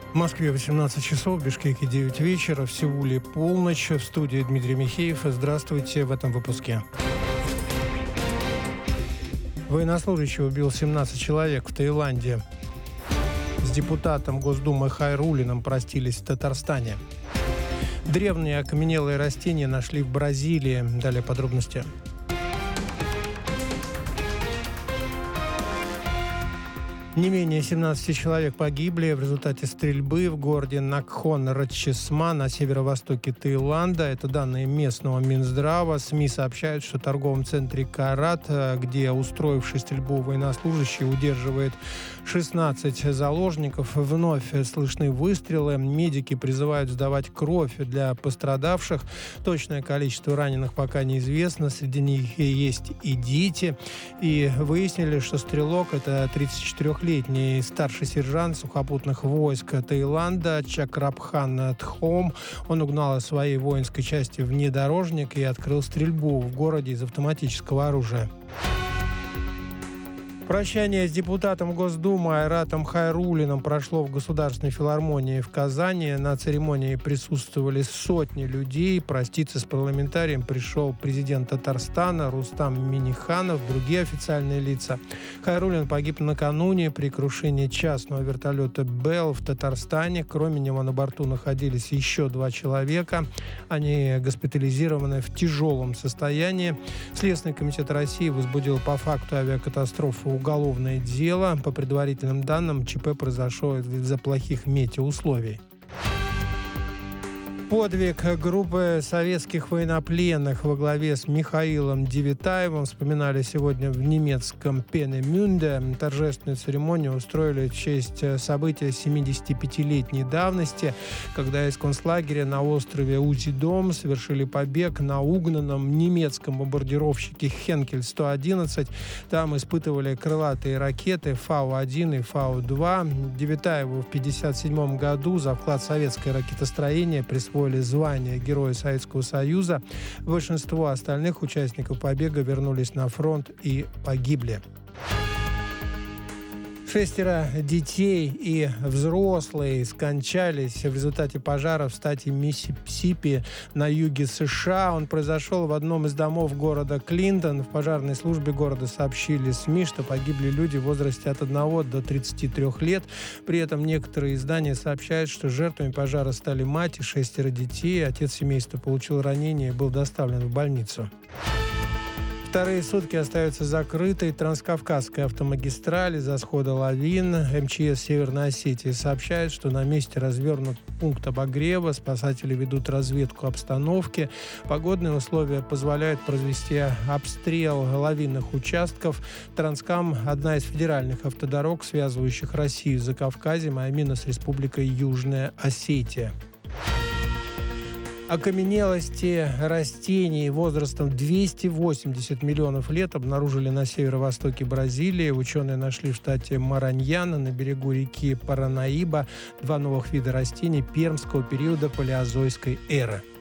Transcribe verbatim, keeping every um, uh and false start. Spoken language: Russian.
В Москве восемнадцать часов, в Бишкеке девять вечера, в Сеуле полночь. В студии Дмитрий Михеев. Здравствуйте в этом выпуске. Военнослужащий убил семнадцать человек в Таиланде. С депутатом Госдумы Хайруллиным простились в Татарстане. Древние окаменелые растения нашли в Бразилии. Далее подробности. Не менее семнадцати человек погибли в результате стрельбы в городе Накхон-Ратчисма на северо-востоке Таиланда. Это данные местного Минздрава. СМИ сообщают, что в торговом центре Карат, где устроивший стрельбу военнослужащий удерживает шестнадцать заложников, вновь слышны выстрелы. Медики призывают сдавать кровь для пострадавших. Точное количество раненых пока неизвестно. Среди них есть и дети. И выяснили, что стрелок – это тридцатичетырёхлетний старший сержант сухопутных войск Таиланда Чакрабхан Тхом. Он угнал из своей воинской части внедорожник и открыл стрельбу в городе из автоматического оружия. Прощание с депутатом Госдумы Айратом Хайруллиным прошло в Государственной филармонии в Казани. На церемонии присутствовали сотни людей. Проститься с парламентарием пришел президент Татарстана Рустам Минниханов, другие официальные лица. Хайруллин погиб накануне при крушении частного вертолета «Белл» в Татарстане. Кроме него на борту находились еще два человека. Они госпитализированы в тяжелом состоянии. Следственный комитет России возбудил по факту авиакатастрофы уголовное дело. По предварительным данным, ЧП произошло из-за плохих метеоусловий. Подвиг группы советских военнопленных во главе с Михаилом Девятаевым вспоминали сегодня в немецком Пенемюнде. Торжественную церемонию устроили в честь события семидесятипятилетней давности, когда из концлагеря на острове Узидом совершили побег на угнанном немецком бомбардировщике Хенкель сто одиннадцать. Там испытывали крылатые ракеты Фау один и Фау два. Девятаеву в пятьдесят седьмом году за вклад в советское ракетостроение присвоили звание Героя Советского Союза. Большинство остальных участников побега вернулись на фронт и погибли. Шестеро детей и взрослые скончались в результате пожара в штате Миссисипи на юге США. Он произошел в одном из домов города Клинтон. В пожарной службе города сообщили СМИ, что погибли люди в возрасте от одного до тридцати трёх лет. При этом некоторые издания сообщают, что жертвами пожара стали мать и шестеро детей. Отец семейства получил ранение и был доставлен в больницу. Вторые сутки остаются закрытой Транскавказская автомагистраль из-за схода лавин. МЧС Северной Осетии сообщает, что на месте развернут пункт обогрева. Спасатели ведут разведку обстановки. Погодные условия позволяют произвести обстрел лавинных участков. Транскам – одна из федеральных автодорог, связывающих Россию с Закавказьем, а именно с Республикой Южная Осетия. Окаменелости растений возрастом двести восемьдесят миллионов лет обнаружили на северо-востоке Бразилии. Ученые нашли в штате Мараньяна на берегу реки Паранаиба два новых вида растений пермского периода палеозойской эры.